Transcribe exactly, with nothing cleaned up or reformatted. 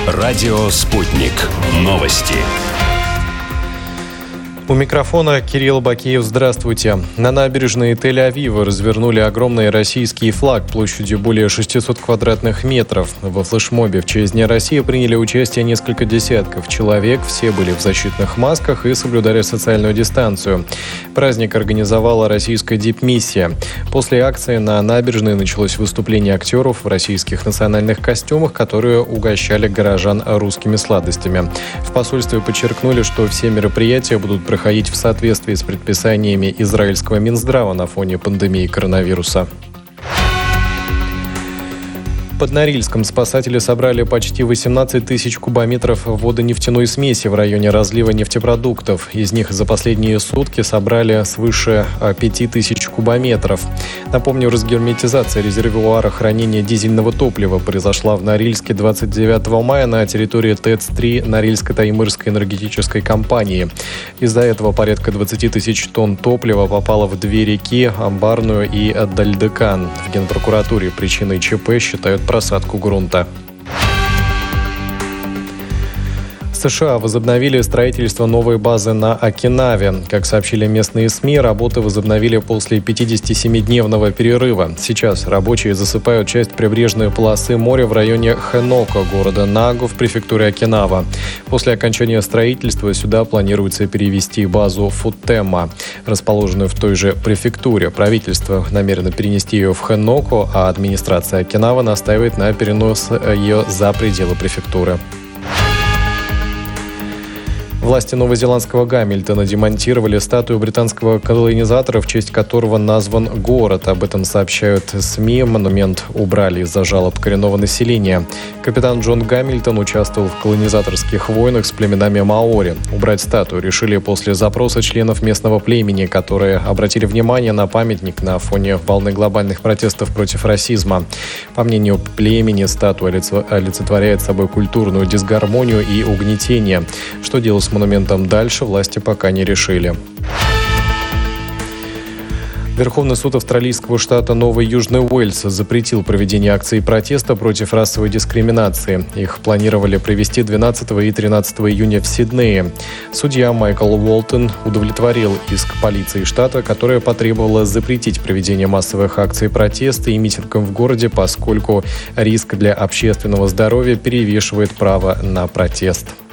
Радио «Спутник». Новости. У микрофона Кирилл Бакиев. Здравствуйте. На набережной Тель-Авива развернули огромный российский флаг площадью более шестисот квадратных метров. Во флешмобе в честь Дня России приняли участие несколько десятков человек. Все были в защитных масках и соблюдали социальную дистанцию. Праздник организовала российская дипмиссия. После акции на набережной началось выступление актеров в российских национальных костюмах, которые угощали горожан русскими сладостями. В посольстве подчеркнули, что все мероприятия будут проходить проходить в соответствии с предписаниями израильского Минздрава на фоне пандемии коронавируса. Под Норильском спасатели собрали почти восемнадцать тысяч кубометров водонефтяной смеси в районе разлива нефтепродуктов. Из них за последние сутки собрали свыше пяти тысяч кубометров. Напомню, разгерметизация резервуара хранения дизельного топлива произошла в Норильске двадцать девятого мая на территории ТЭЦ-три Норильско-Таймырской энергетической компании. Из-за этого порядка двадцати тысяч тонн топлива попало в две реки – Амбарную и Дальдекан. В Генпрокуратуре причиной ЧП считают просадку грунта. США возобновили строительство новой базы на Окинаве. Как сообщили местные СМИ, работы возобновили после пятидесятисемидневного перерыва. Сейчас рабочие засыпают часть прибрежной полосы моря в районе Хэноко, города Нагу в префектуре Окинава. После окончания строительства сюда планируется перевести базу Футема, расположенную в той же префектуре. Правительство намерено перенести ее в Хэноко, а администрация Окинава настаивает на перенос ее за пределы префектуры. Власти новозеландского Гамильтона демонтировали статую британского колонизатора, в честь которого назван город. Об этом сообщают СМИ. Монумент убрали из-за жалоб коренного населения. Капитан Джон Гамильтон участвовал в колонизаторских войнах с племенами маори. Убрать статую решили после запроса членов местного племени, которые обратили внимание на памятник на фоне волны глобальных протестов против расизма. По мнению племени, статуя олицетворяет собой культурную дисгармонию и угнетение. Что делать с монументом дальше, власти пока не решили. Верховный суд австралийского штата Новый Южный Уэльс запретил проведение акций протеста против расовой дискриминации. Их планировали провести двенадцатого и тринадцатого июня в Сиднее. Судья Майкл Уолтон удовлетворил иск полиции штата, которая потребовала запретить проведение массовых акций протеста и митингов в городе, поскольку риск для общественного здоровья перевешивает право на протест.